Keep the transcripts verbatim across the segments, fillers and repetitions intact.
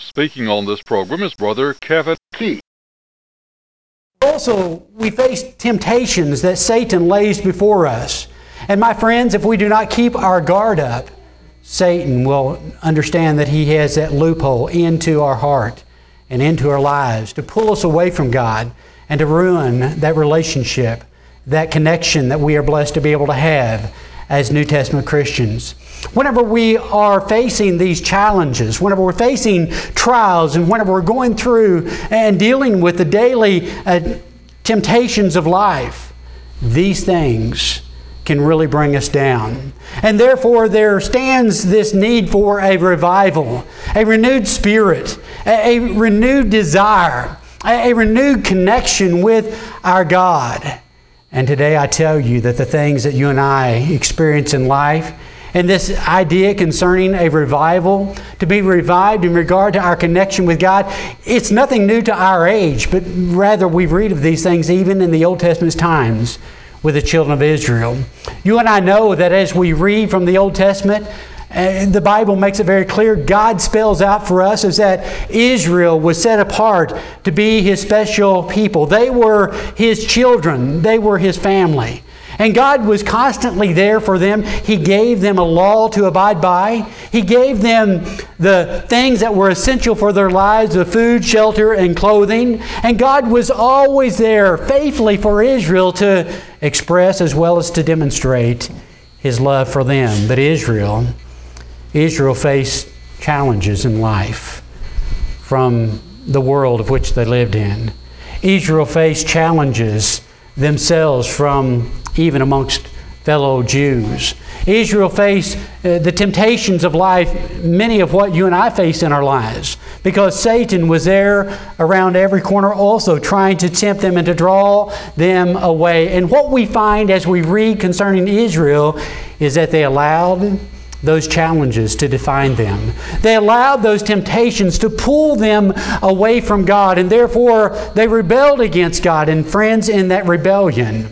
Speaking on this program is Brother Kevin Key. Also, we face temptations that Satan lays before us. And my friends, if we do not keep our guard up, Satan will understand that he has that loophole into our heart and into our lives to pull us away from God and to ruin that relationship, that connection that we are blessed to be able to have as New Testament Christians. Whenever we are facing these challenges, whenever we're facing trials, and whenever we're going through and dealing with the daily uh, temptations of life, these things can really bring us down. And therefore there stands this need for a revival, a renewed spirit, a, a renewed desire, a, a renewed connection with our God. And today I tell you that the things that you and I experience in life, and this idea concerning a revival, to be revived in regard to our connection with God, it's nothing new to our age, but rather we read of these things even in the Old Testament's times with the children of Israel. You and I know that as we read from the Old Testament, uh, the Bible makes it very clear, God spells out for us is that Israel was set apart to be His special people. They were His children. They were His family. And God was constantly there for them. He gave them a law to abide by. He gave them the things that were essential for their lives, the food, shelter, and clothing. And God was always there faithfully for Israel to express as well as to demonstrate His love for them. But Israel, Israel faced challenges in life from the world of which they lived in. Israel faced challenges themselves from even amongst fellow Jews. Israel faced uh, the temptations of life, many of what you and I face in our lives, because Satan was there around every corner also trying to tempt them and to draw them away. And what we find as we read concerning Israel is that they allowed those challenges to define them. They allowed those temptations to pull them away from God, and therefore they rebelled against God. And friends, in that rebellion,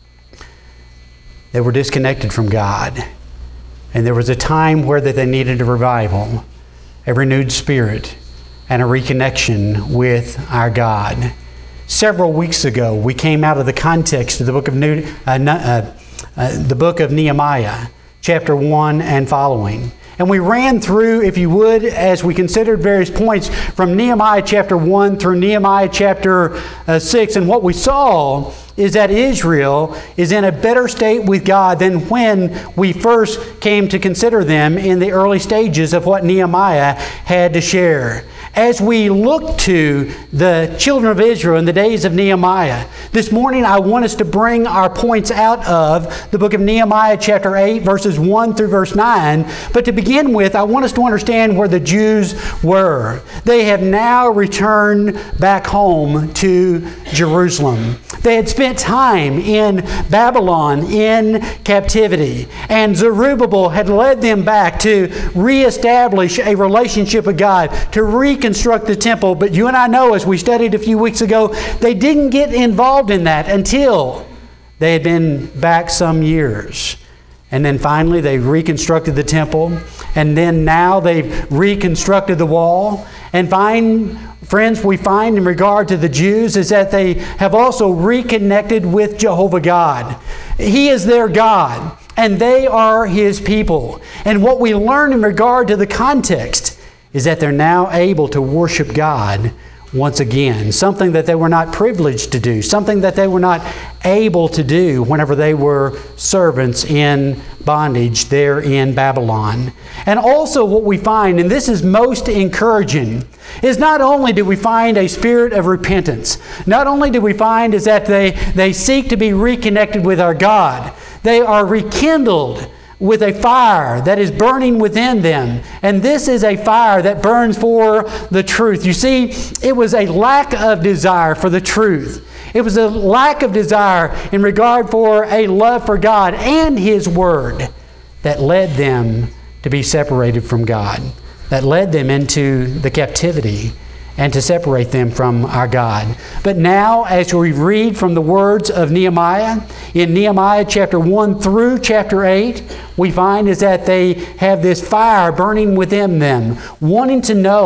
they were disconnected from God. And there was a time where that they needed a revival, a renewed spirit, and a reconnection with our God. Several weeks ago, we came out of the context of the book of, New, uh, uh, uh, the book of Nehemiah, chapter one and following. And we ran through, if you would, as we considered various points from Nehemiah chapter one through Nehemiah chapter uh, six. And what we saw is that Israel is in a better state with God than when we first came to consider them in the early stages of what Nehemiah had to share. As we look to the children of Israel in the days of Nehemiah, this morning I want us to bring our points out of the book of Nehemiah chapter eight, verses one through verse nine. But to begin with, I want us to understand where the Jews were. They have now returned back home to Jerusalem. They had spent time in Babylon in captivity, and Zerubbabel had led them back to reestablish a relationship with God, to reconstruct the temple. But you and I know, as we studied a few weeks ago, they didn't get involved in that until they had been back some years. And then finally they reconstructed the temple, and then now they've reconstructed the wall. And find, friends, we find in regard to the Jews is that they have also reconnected with Jehovah God. He is their God, and they are His people. And what we learn in regard to the context is that they're now able to worship God once again, something that they were not privileged to do, something that they were not able to do whenever they were servants in bondage there in Babylon. And also what we find, and this is most encouraging, is not only do we find a spirit of repentance, not only do we find is that they, they seek to be reconnected with our God, they are rekindled with a fire that is burning within them. And this is a fire that burns for the truth. You see, it was a lack of desire for the truth. It was a lack of desire in regard for a love for God and His Word that led them to be separated from God, that led them into the captivity and to separate them from our God. But now, as we read from the words of Nehemiah, in Nehemiah chapter one through chapter eight, we find is that they have this fire burning within them, wanting to know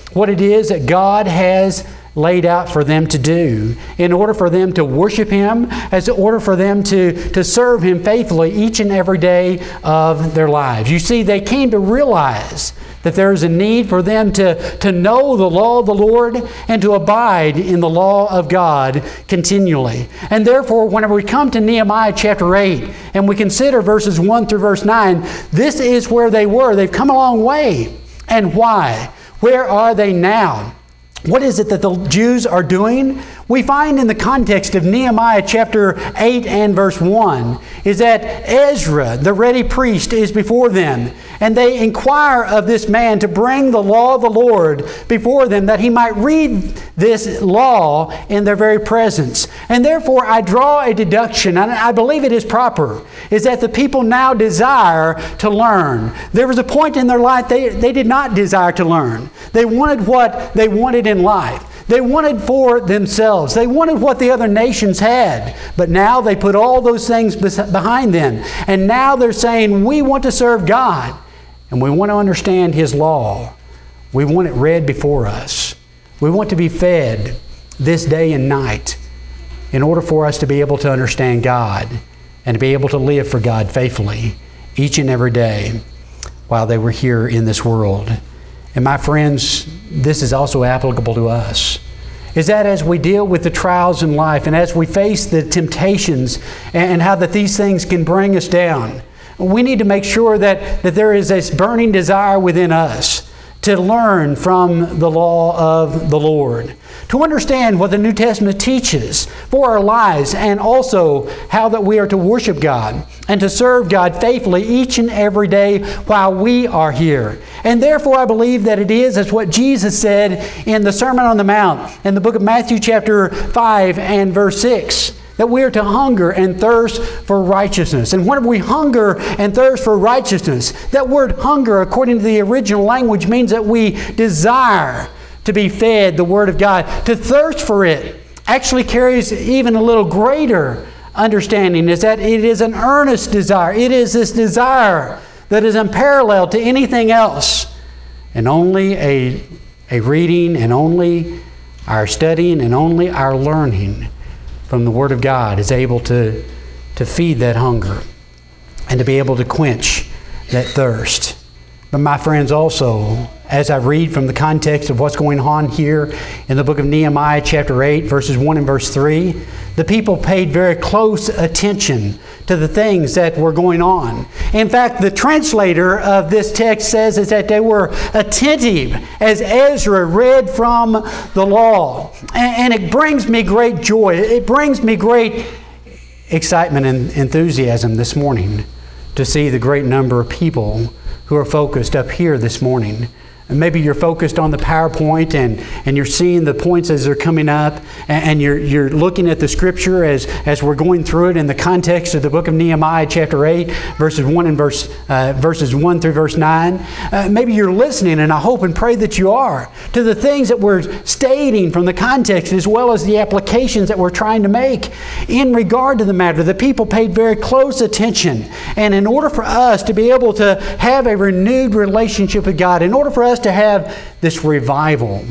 what it is that God has laid out for them to do in order for them to worship Him, as in order for them to, to serve Him faithfully each and every day of their lives. You see, they came to realize that there is a need for them to, to know the law of the Lord and to abide in the law of God continually. And therefore, whenever we come to Nehemiah chapter eight and we consider verses one through verse nine, this is where they were. They've come a long way. And why? Where are they now? What is it that the Jews are doing? We find in the context of Nehemiah chapter eight and verse one is that Ezra, the ready priest, is before them. And they inquire of this man to bring the law of the Lord before them, that he might read this law in their very presence. And therefore I draw a deduction, and I believe it is proper, is that the people now desire to learn. There was a point in their life they, they did not desire to learn. They wanted what they wanted in life. They wanted for themselves. They wanted what the other nations had. But now they put all those things behind them. And now they're saying, we want to serve God. And we want to understand His law. We want it read before us. We want to be fed this day and night in order for us to be able to understand God and to be able to live for God faithfully each and every day while they were here in this world. And my friends, this is also applicable to us, is that as we deal with the trials in life and as we face the temptations and how that these things can bring us down, we need to make sure that, that there is this burning desire within us to learn from the law of the Lord, to understand what the New Testament teaches for our lives, and also how that we are to worship God and to serve God faithfully each and every day while we are here. And therefore I believe that it is as what Jesus said in the Sermon on the Mount in the book of Matthew chapter five and verse six. That we are to hunger and thirst for righteousness. And whenever we hunger and thirst for righteousness, that word hunger, according to the original language, means that we desire to be fed the Word of God. To thirst for it actually carries even a little greater understanding, is that it is an earnest desire. It is this desire that is unparalleled to anything else. And only a, a reading and only our studying and only our learning from the Word of God is able to, to feed that hunger and to be able to quench that thirst. But my friends, also, as I read from the context of what's going on here in the book of Nehemiah chapter eight, verses one and verse three, the people paid very close attention to the things that were going on. In fact, the translator of this text says is that they were attentive as Ezra read from the law. And, and it brings me great joy. It brings me great excitement and enthusiasm this morning to see the great number of people who are focused up here this morning. And maybe you're focused on the PowerPoint and, and you're seeing the points as they're coming up, and, and you're, you're looking at the Scripture as, as we're going through it in the context of the book of Nehemiah chapter eight, verses one and verse, uh, verses one through verse nine. Uh, maybe you're listening, and I hope and pray that you are, to the things that we're stating from the context as well as the applications that we're trying to make in regard to the matter. The people paid very close attention. And in order for us to be able to have a renewed relationship with God, in order for us to have this revival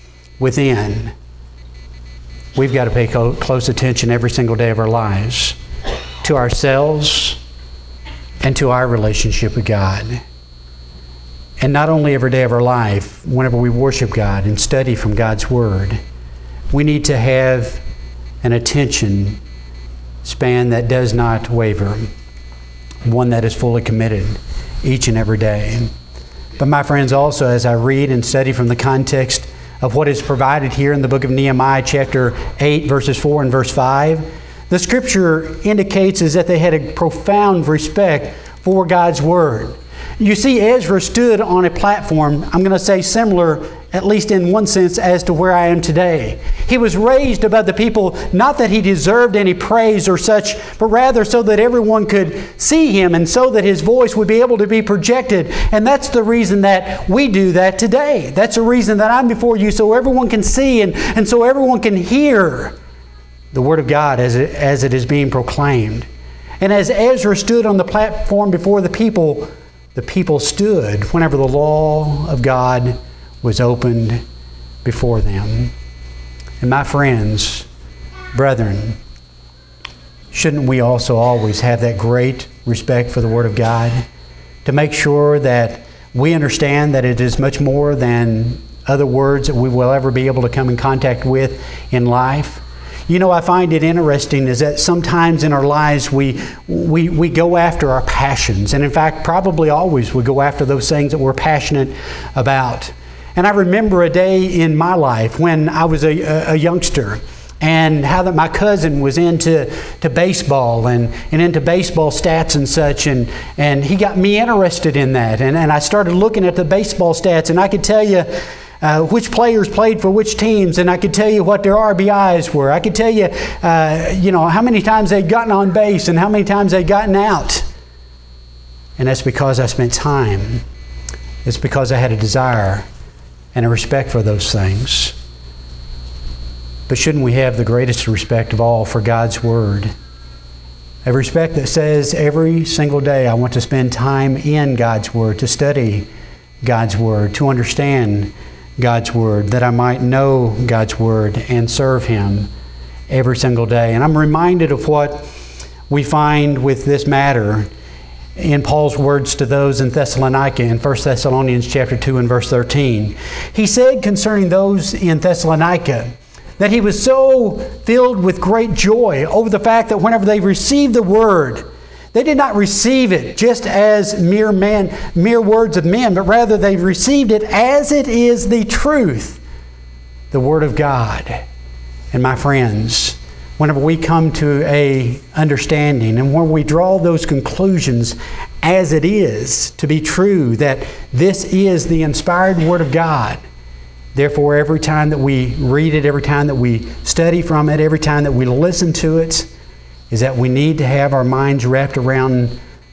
within, we've got to pay close attention every single day of our lives to ourselves and to our relationship with God. And not only every day of our life, whenever we worship God and study from God's Word, we need to have an attention span that does not waver, one that is fully committed each and every day. But my friends, also as I read and study from the context of what is provided here in the book of Nehemiah chapter eight, verses four and verse five, the Scripture indicates is that they had a profound respect for God's Word. You see, Ezra stood on a platform, I'm going to say similar, at least in one sense, as to where I am today. He was raised above the people, not that he deserved any praise or such, but rather so that everyone could see him and so that his voice would be able to be projected. And that's the reason that we do that today. That's the reason that I'm before you, so everyone can see and, and so everyone can hear the Word of God as it, as it is being proclaimed. And as Ezra stood on the platform before the people, the people stood whenever the law of God was opened before them. And my friends, brethren, shouldn't we also always have that great respect for the Word of God, to make sure that we understand that it is much more than other words that we will ever be able to come in contact with in life? You know, I find it interesting is that sometimes in our lives we, we, we go after our passions. And in fact, probably always we go after those things that we're passionate about. And I remember a day in my life when I was a, a, a youngster, and how that my cousin was into to baseball and, and into baseball stats and such. And, and he got me interested in that. And, and I started looking at the baseball stats, and I could tell you Uh, which players played for which teams, and I could tell you what their R B Is were. I could tell you, uh, you know, how many times they'd gotten on base and how many times they'd gotten out. And that's because I spent time. It's because I had a desire and a respect for those things. But shouldn't we have the greatest respect of all for God's Word? A respect that says every single day I want to spend time in God's Word, to study God's Word, to understand God's Word, that I might know God's Word and serve Him every single day. And I'm reminded of what we find with this matter in Paul's words to those in Thessalonica in First Thessalonians chapter two and verse thirteen. He said concerning those in Thessalonica that he was so filled with great joy over the fact that whenever they received the Word, they did not receive it just as mere man, mere words of men, but rather they received it as it is the truth, the Word of God. And my friends, whenever we come to a understanding and when we draw those conclusions as it is to be true, that this is the inspired Word of God, therefore every time that we read it, every time that we study from it, every time that we listen to it, is that we need to have our minds wrapped around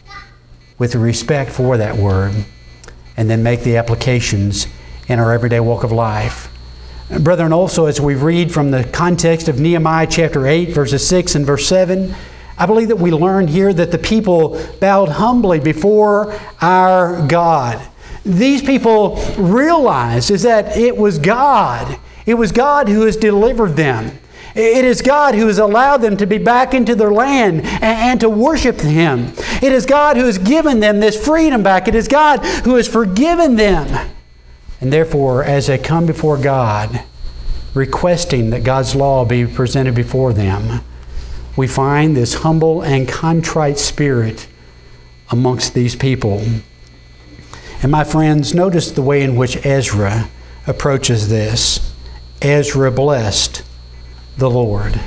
with respect for that Word and then make the applications in our everyday walk of life. Brethren, also as we read from the context of Nehemiah chapter eight, verses six and verse seven, I believe that we learn here that the people bowed humbly before our God. These people realized is that it was God. It was God who has delivered them. It is God who has allowed them to be back into their land and, and to worship Him. It is God who has given them this freedom back. It is God who has forgiven them. And therefore, as they come before God, requesting that God's law be presented before them, we find this humble and contrite spirit amongst these people. And my friends, notice the way in which Ezra approaches this. Ezra blessed the Lord.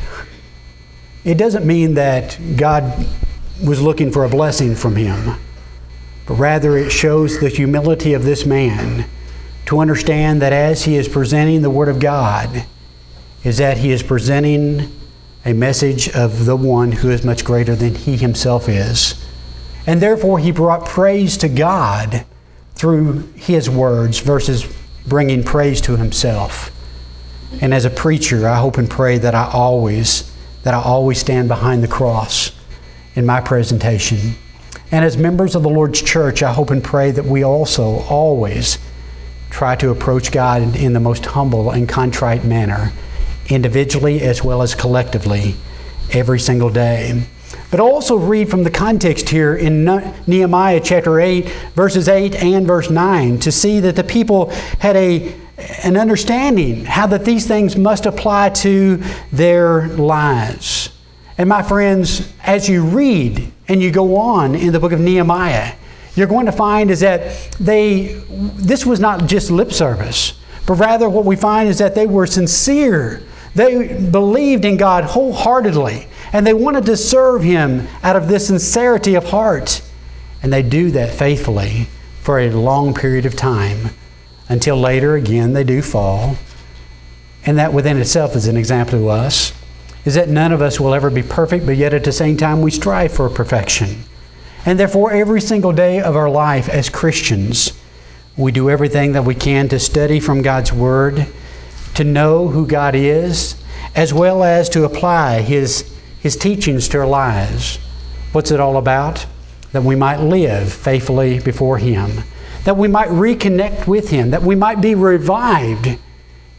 It doesn't mean that God was looking for a blessing from him, but rather it shows the humility of this man to understand that as he is presenting the Word of God, is that he is presenting a message of the one who is much greater than he himself is. And therefore he brought praise to God through his words versus bringing praise to himself. And as a preacher, I hope and pray that I always, that I always stand behind the cross in my presentation. And as members of the Lord's church, I hope and pray that we also always try to approach God in the most humble and contrite manner, individually as well as collectively, every single day. But also read from the context here in Nehemiah chapter eight, verses eight and verse nine, to see that the people had a an understanding how that these things must apply to their lives. And my friends, as you read and you go on in the book of Nehemiah, you're going to find is that they, this was not just lip service, but rather what we find is that they were sincere. They believed in God wholeheartedly, and they wanted to serve Him out of this sincerity of heart. And they do that faithfully for a long period of time, until later, again, they do fall. And that within itself is an example to us, is that none of us will ever be perfect, but yet at the same time we strive for perfection. And therefore, every single day of our life as Christians, we do everything that we can to study from God's Word, to know who God is, as well as to apply His, His teachings to our lives. What's it all about? That we might live faithfully before Him, that we might reconnect with Him, that we might be revived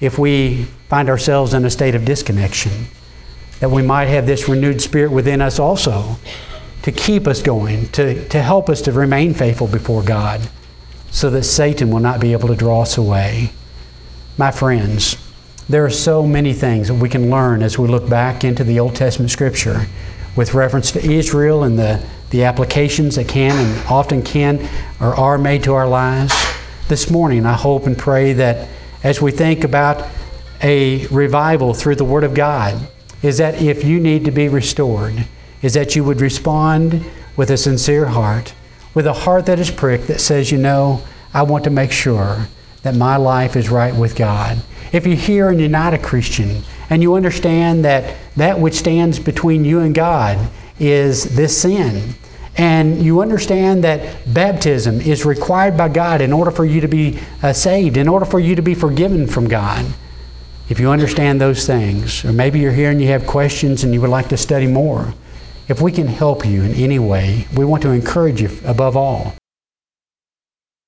if we find ourselves in a state of disconnection, that we might have this renewed spirit within us also to keep us going, to, to help us to remain faithful before God, so that Satan will not be able to draw us away. My friends, there are so many things that we can learn as we look back into the Old Testament Scripture with reference to Israel and the, the applications that can and often can or are made to our lives. This morning, I hope and pray that as we think about a revival through the Word of God, is that if you need to be restored, is that you would respond with a sincere heart, with a heart that is pricked, that says, you know, I want to make sure that my life is right with God. If you're here and you're not a Christian, and you understand that that which stands between you and God is this sin, and you understand that baptism is required by God in order for you to be uh, saved, in order for you to be forgiven from God. If you understand those things, or maybe you're here and you have questions and you would like to study more, if we can help you in any way, we want to encourage you above all